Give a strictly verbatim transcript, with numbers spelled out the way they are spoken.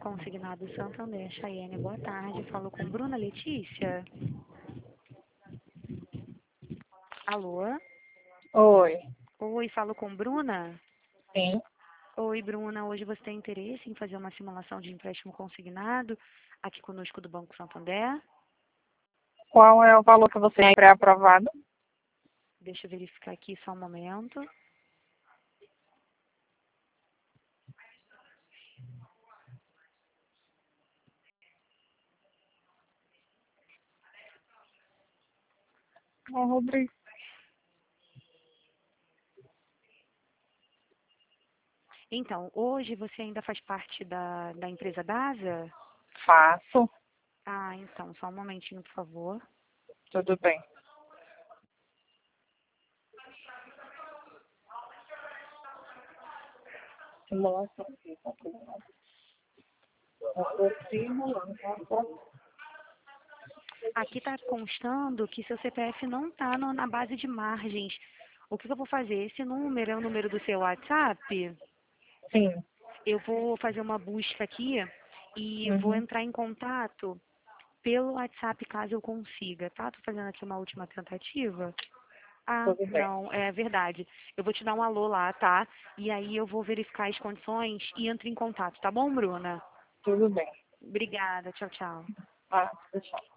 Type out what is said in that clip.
Consignado Santander, Chayenne, boa tarde. Falo com Bruna Letícia. Alô? Oi. Oi, falo com Bruna? Sim. Oi, Bruna. Hoje você tem interesse em fazer uma simulação de empréstimo consignado aqui conosco do Banco Santander? Qual é o valor que você tem pré-aprovado? Deixa eu verificar aqui só um momento. Ô, Rodrigo. Então, hoje você ainda faz parte da, da empresa DASA? Faço. Ah, então, só um momentinho, por favor. Tudo bem. Simulação. Aqui está constando que seu C P F não está na base de margens. O que que eu vou fazer? Esse número é o número do seu WhatsApp? Sim. Eu vou fazer uma busca aqui e vou Uhum. entrar em contato pelo WhatsApp caso eu consiga, tá? Tô fazendo aqui uma última tentativa. Ah, Tudo bem. não, é verdade. Eu vou te dar um alô lá, tá? E aí eu vou verificar as condições e entro em contato, tá bom, Bruna? Tudo bem. Obrigada, tchau, tchau. Ah, tchau.